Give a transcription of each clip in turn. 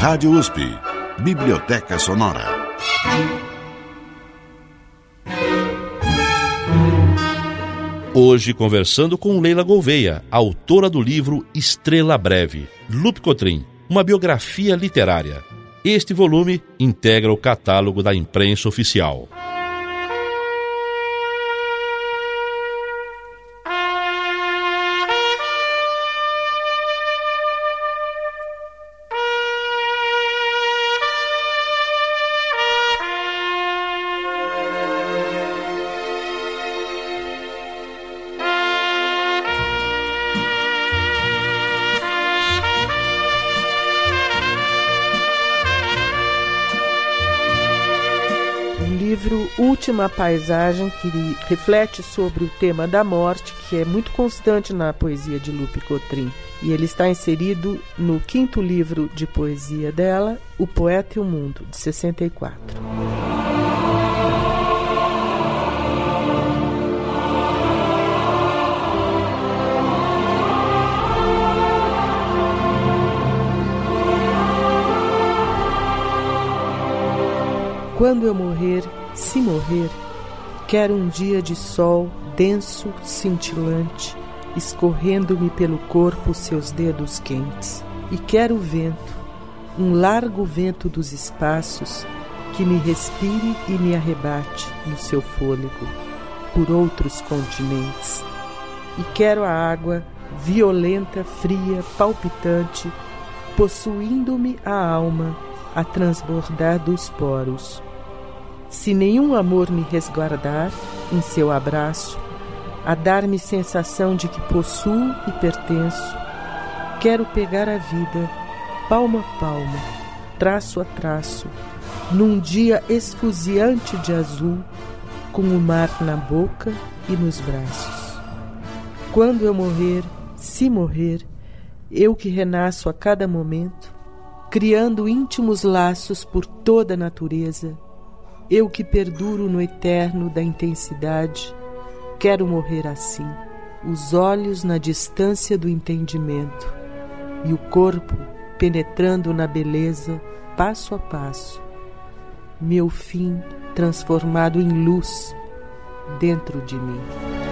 Rádio USP, Biblioteca Sonora. Hoje conversando com Leila Gouveia, autora do livro Estrela Breve, Lupe Cotrim, uma biografia literária. Este volume integra o catálogo da imprensa oficial. Última Paisagem, que reflete sobre o tema da morte, que é muito constante na poesia de Lupe Cotrim. E ele está inserido no 5º livro de poesia dela, O Poeta e o Mundo, de 64. Quando eu morrer, se morrer, quero um dia de sol denso, cintilante, escorrendo-me pelo corpo seus dedos quentes. E quero o vento, um largo vento dos espaços, que me respire e me arrebate no seu fôlego, por outros continentes. E quero a água, violenta, fria, palpitante, possuindo-me a alma, a transbordar dos poros. Se nenhum amor me resguardar em seu abraço, a dar-me sensação de que possuo e pertenço, quero pegar a vida, palmo a palmo, traço a traço, num dia esfuziante de azul, com o mar na boca e nos braços. Quando eu morrer, se morrer, eu que renasço a cada momento, criando íntimos laços por toda a natureza, eu que perduro no eterno da intensidade, quero morrer assim, os olhos na distância do entendimento e o corpo penetrando na beleza, passo a passo, meu fim transformado em luz dentro de mim.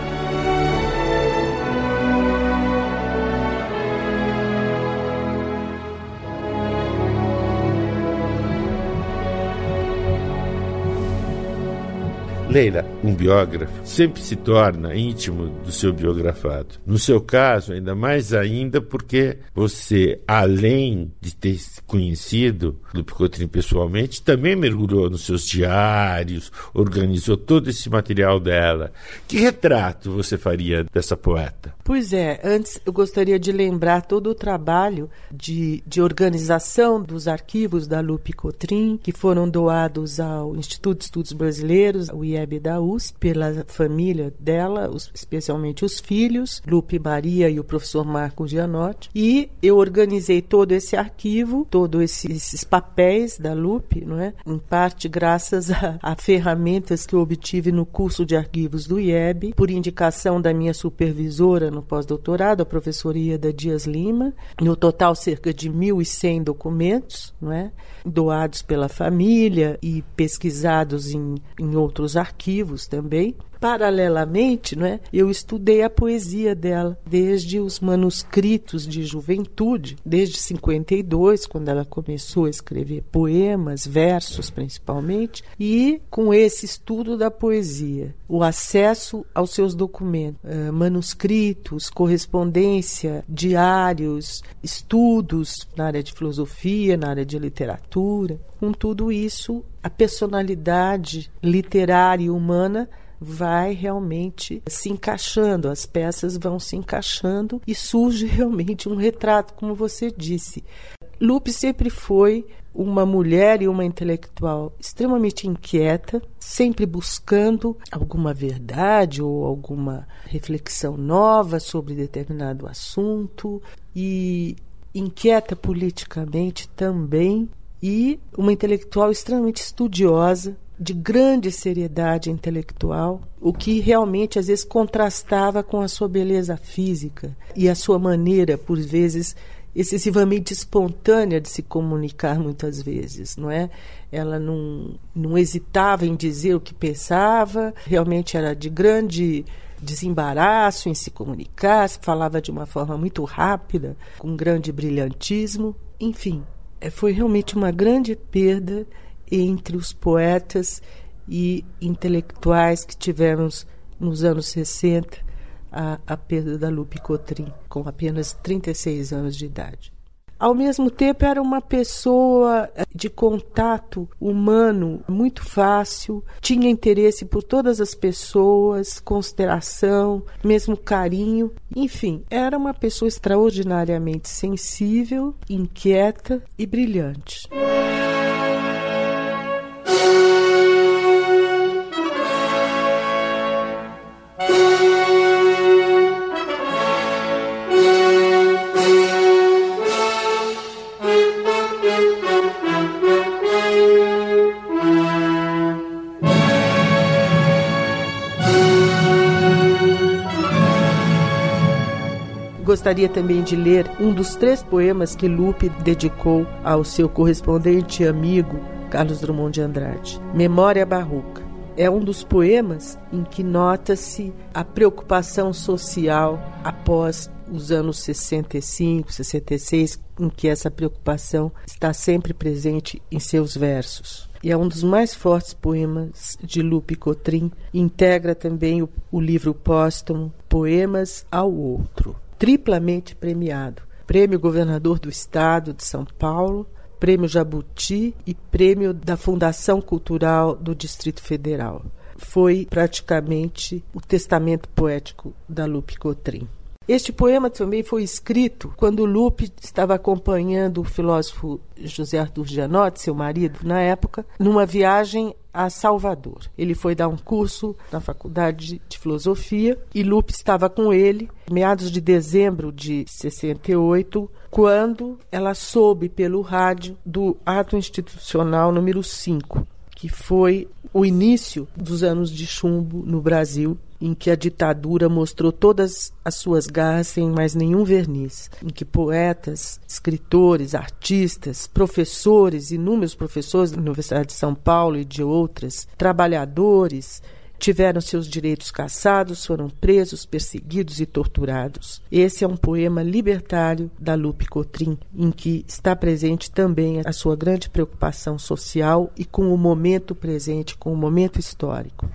Leila, um biógrafo sempre se torna íntimo do seu biografado. No seu caso, ainda mais ainda porque você, além de ter conhecido Lupe Cotrim pessoalmente, também mergulhou nos seus diários, organizou todo esse material dela. Que retrato você faria dessa poeta? Pois é, antes eu gostaria de lembrar todo o trabalho de organização dos arquivos da Lupe Cotrim, que foram doados ao Instituto de Estudos Brasileiros, o IEB da USP, pela família dela, especialmente os filhos, Lupe Maria e o professor Marco Gianotti. E eu organizei todo esse arquivo, todos esses papéis da Lupe, não é? Em parte graças a ferramentas que eu obtive no curso de arquivos do IEB, por indicação da minha supervisora no pós-doutorado, a professora Ieda Dias Lima. No total, cerca de 1.100 documentos, não é? Doados pela família e pesquisados em outros arquivos também. Paralelamente, não é, eu estudei a poesia dela, desde os manuscritos de juventude, desde 52, quando ela começou a escrever poemas, versos principalmente, e com esse estudo da poesia, o acesso aos seus documentos, manuscritos, correspondência, diários, estudos na área de filosofia, na área de literatura, com tudo isso, a personalidade literária e humana vai realmente se encaixando, as peças vão se encaixando e surge realmente um retrato, como você disse. Lupe sempre foi uma mulher e uma intelectual extremamente inquieta, sempre buscando alguma verdade ou alguma reflexão nova sobre determinado assunto, e inquieta politicamente também, e uma intelectual extremamente estudiosa, de grande seriedade intelectual, o que realmente às vezes contrastava com a sua beleza física e a sua maneira, por vezes, excessivamente espontânea de se comunicar muitas vezes, não é? Ela não hesitava em dizer o que pensava, realmente era de grande desembaraço em se comunicar, se falava de uma forma muito rápida, com grande brilhantismo. Enfim, foi realmente uma grande perda entre os poetas e intelectuais que tivemos nos anos 60, a perda da Lupe Cotrim, com apenas 36 anos de idade. Ao mesmo tempo, era uma pessoa de contato humano muito fácil, tinha interesse por todas as pessoas, consideração, mesmo carinho. Enfim, era uma pessoa extraordinariamente sensível, inquieta e brilhante. Gostaria também de ler um dos 3 poemas que Lupe dedicou ao seu correspondente e amigo Carlos Drummond de Andrade. Memória Barroca. É um dos poemas em que nota-se a preocupação social após os anos 65, 66, em que essa preocupação está sempre presente em seus versos. E é um dos mais fortes poemas de Lupe Cotrim. Integra também o livro póstumo Poemas ao Outro. Triplamente premiado. Prêmio Governador do Estado de São Paulo, Prêmio Jabuti e Prêmio da Fundação Cultural do Distrito Federal. Foi praticamente o testamento poético da Lupe Cotrim. Este poema também foi escrito quando Lupe estava acompanhando o filósofo José Arthur Gianotti, seu marido, na época, numa viagem a Salvador. Ele foi dar um curso na Faculdade de Filosofia e Lupe estava com ele, meados de dezembro de 68, quando ela soube pelo rádio do ato institucional número 5, que foi o início dos anos de chumbo no Brasil, em que a ditadura mostrou todas as suas garras sem mais nenhum verniz, em que poetas, escritores, artistas, professores, inúmeros professores da Universidade de São Paulo e de outras, trabalhadores, tiveram seus direitos cassados, foram presos, perseguidos e torturados. Esse é um poema libertário da Lupe Cotrim, em que está presente também a sua grande preocupação social e com o momento presente, com o momento histórico.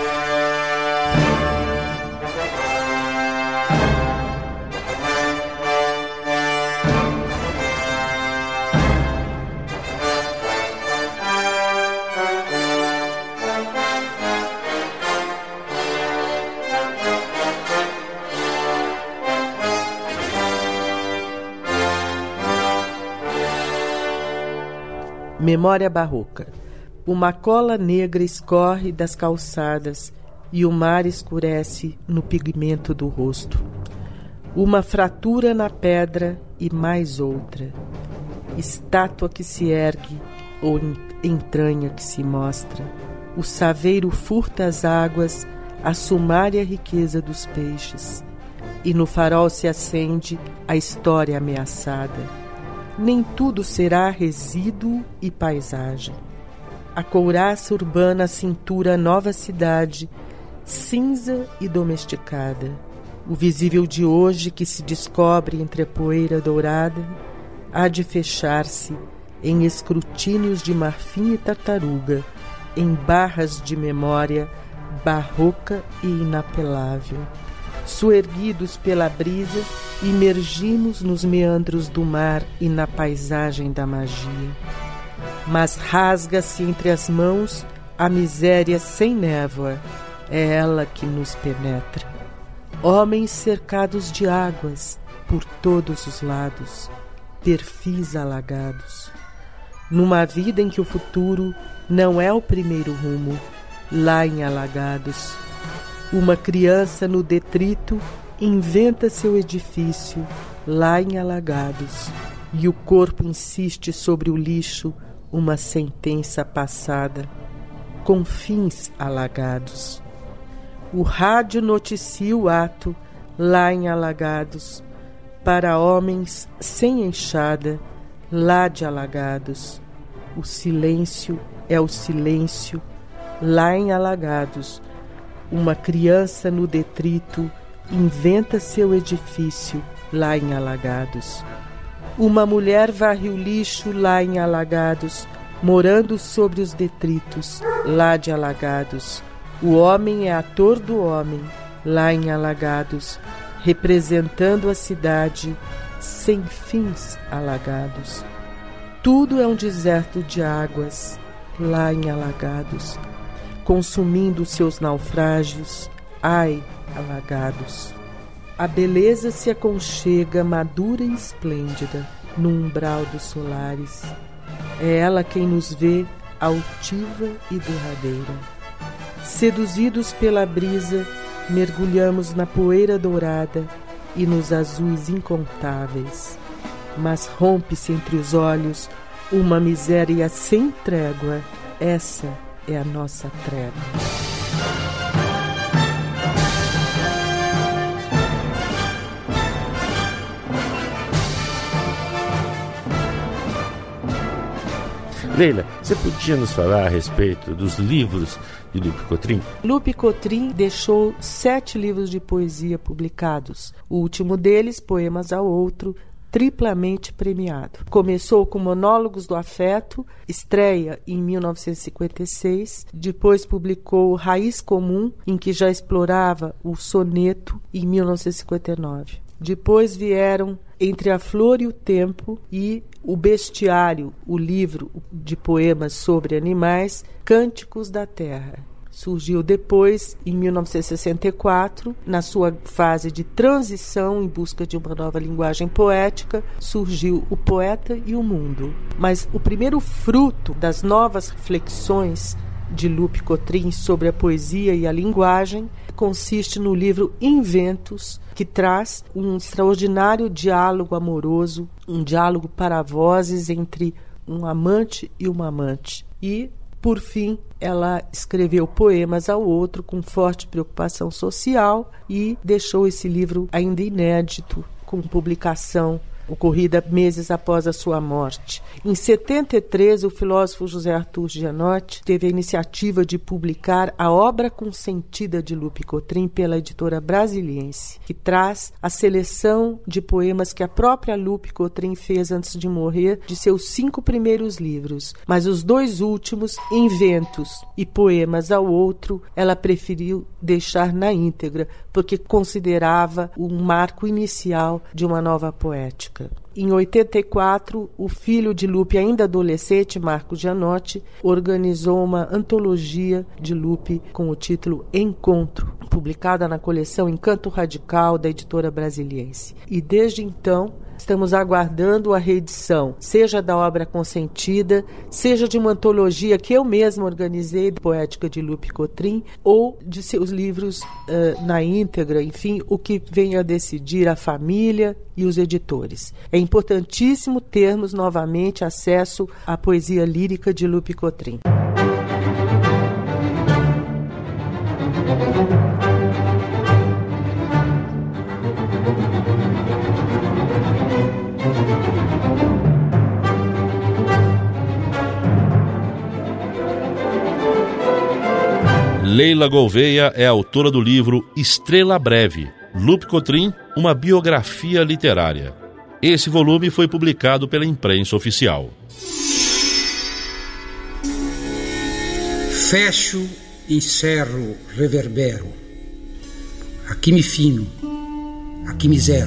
Memória Barroca. Uma cola negra escorre das calçadas e o mar escurece no pigmento do rosto. Uma fratura na pedra e mais outra. Estátua que se ergue ou entranha que se mostra. O saveiro furta as águas, a sumária riqueza dos peixes. E no farol se acende a história ameaçada. Nem tudo será resíduo e paisagem. A couraça urbana cintura nova cidade, cinza e domesticada. O visível de hoje que se descobre entre a poeira dourada há de fechar-se em escrutínios de marfim e tartaruga, em barras de memória barroca e inapelável. Soerguidos pela brisa, imergimos nos meandros do mar e na paisagem da magia. Mas rasga-se entre as mãos a miséria sem névoa, é ela que nos penetra. Homens cercados de águas por todos os lados, perfis alagados. Numa vida em que o futuro não é o primeiro rumo, lá em Alagados. Uma criança no detrito inventa seu edifício, lá em Alagados. E o corpo insiste sobre o lixo uma sentença passada, com fins alagados. O rádio noticia o ato, lá em Alagados. para homens sem enxada, lá de Alagados. O silêncio é o silêncio, lá em Alagados. Uma criança no detrito inventa seu edifício, lá em Alagados. Uma mulher varre o lixo, lá em Alagados, morando sobre os detritos, lá de Alagados. O homem é ator do homem, lá em Alagados, representando a cidade sem fins alagados. Tudo é um deserto de águas, lá em Alagados, consumindo seus naufrágios, ai, Alagados. A beleza se aconchega madura e esplêndida no umbral dos solares. É ela quem nos vê altiva e derradeira. Seduzidos pela brisa, mergulhamos na poeira dourada e nos azuis incontáveis. Mas rompe-se entre os olhos uma miséria sem trégua. Essa é a nossa trégua. Leila, você podia nos falar a respeito dos livros de Lupe Cotrim? Lupe Cotrim deixou 7 livros de poesia publicados. O último deles, Poemas ao Outro, triplamente premiado. Começou com Monólogos do Afeto, estreia em 1956. Depois publicou Raiz Comum, em que já explorava o soneto, em 1959. Depois vieram Entre a Flor e o Tempo e O Bestiário, o livro de poemas sobre animais, Cânticos da Terra. Surgiu depois, em 1964, na sua fase de transição em busca de uma nova linguagem poética, surgiu O Poeta e o Mundo. Mas o primeiro fruto das novas reflexões de Lupe Cotrim sobre a poesia e a linguagem consiste no livro Inventos, que traz um extraordinário diálogo amoroso, um diálogo para vozes entre um amante e uma amante. E, por fim, ela escreveu Poemas ao Outro com forte preocupação social e deixou esse livro ainda inédito, com publicação ocorrida meses após a sua morte. Em 73, o filósofo José Arthur Gianotti teve a iniciativa de publicar a obra consentida de Lupe Cotrim pela editora Brasiliense, que traz a seleção de poemas que a própria Lupe Cotrim fez antes de morrer, de seus 5 primeiros livros. Mas os 2 últimos, Inventos e Poemas ao Outro, ela preferiu deixar na íntegra, porque considerava um marco inicial de uma nova poética. Em 84, o filho de Lupe, ainda adolescente, Marco Gianotti, organizou uma antologia de Lupe com o título Encontro, publicada na coleção Encanto Radical da editora Brasiliense. E desde então, estamos aguardando a reedição, seja da obra consentida, seja de uma antologia que eu mesma organizei, Poética de Lupe Cotrim, ou de seus livros na íntegra, enfim, o que venha a decidir a família e os editores. É importantíssimo termos novamente acesso à poesia lírica de Lupe Cotrim. Leila Gouveia é autora do livro Estrela Breve, Lupe Cotrim, uma biografia literária. Esse volume foi publicado pela imprensa oficial. Fecho, encerro, reverbero. Aqui me fino, aqui me zero.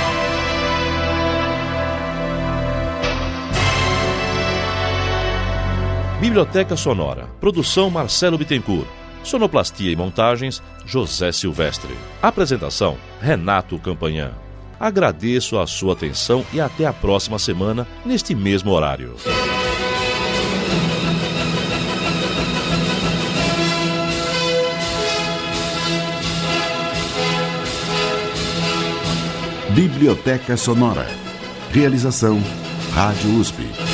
Biblioteca Sonora. Produção Marcelo Bittencourt. Sonoplastia e montagens José Silvestre. Apresentação Renato Campanhã. Agradeço a sua atenção e até a próxima semana neste mesmo horário. Biblioteca Sonora. Realização Rádio USP.